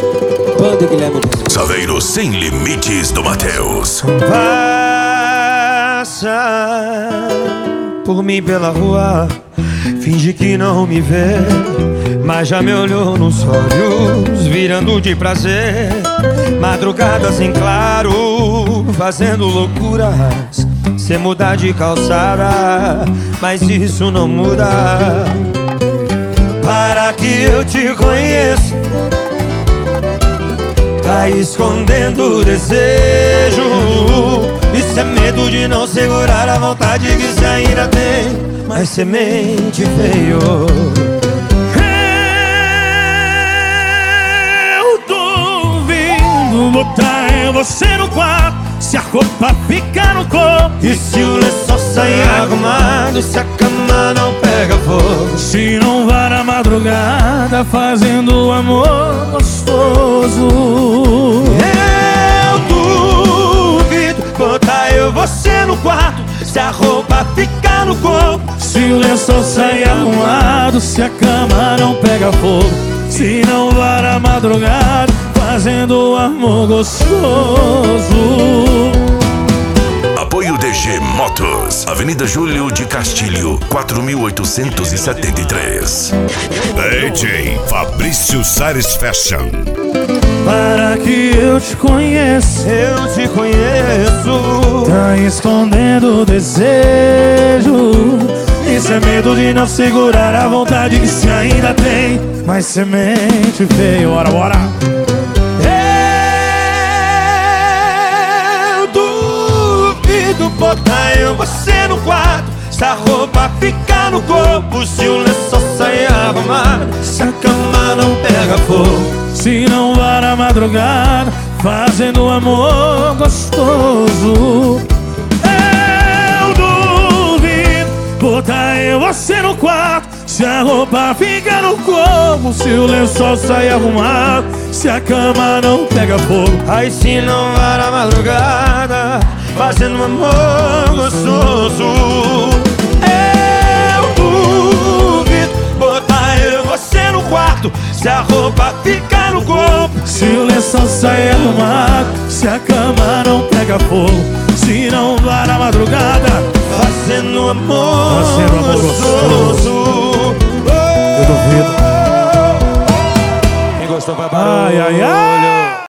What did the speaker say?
Banda Guilherme Bezerra. Saveiro Sem Limites do Matheus. Passa por mim pela rua, finge que não me vê, mas já me olhou nos olhos, virando de prazer. Madrugadas em claro, fazendo loucuras, sem mudar de calçada, mas isso não muda. Para que eu te conheça, tá escondendo o desejo. Isso é medo de não segurar a vontade que você ainda tem, mas semente veio. Eu duvido botar você no quarto, se a roupa ficar no corpo, E se o lençol sair arrumado, se a cama não pega fogo, se não vai na madrugada fazendo amor gostoso. eu duvido botar eu você no quarto, se a roupa ficar no corpo, Se o lençol sair arrumado, se a cama não pega fogo, se não vai na madrugada fazendo amor gostoso. Apoio DG Motos, Avenida Júlio de Castilho, 4873. DJ Fabrício Sares Fashion. Para que eu te conheça, eu te conheço. tá escondendo o desejo. Isso é medo de não segurar a vontade que se ainda tem, mas semente veio. Bora, bora. Eu duvido botar eu você no quarto, se a roupa ficar no corpo, se o lençol sair arrumado, se a cama não pega fogo, Se não vai na madrugada fazendo amor gostoso. Eu duvido botar eu você no quarto, se a roupa fica no corpo, se o lençol sai arrumado, se a cama não pega fogo. aí se não vai na madrugada fazendo um amor gostoso. Eu duvido botar eu você no quarto, se a roupa ficar no corpo, Se o lençol sai arrumado, se a cama não pega fogo, se não vai na madrugada fazendo amor Fazendo amor gostoso. eu duvido. Quem gostou vai Ai, ai, ai.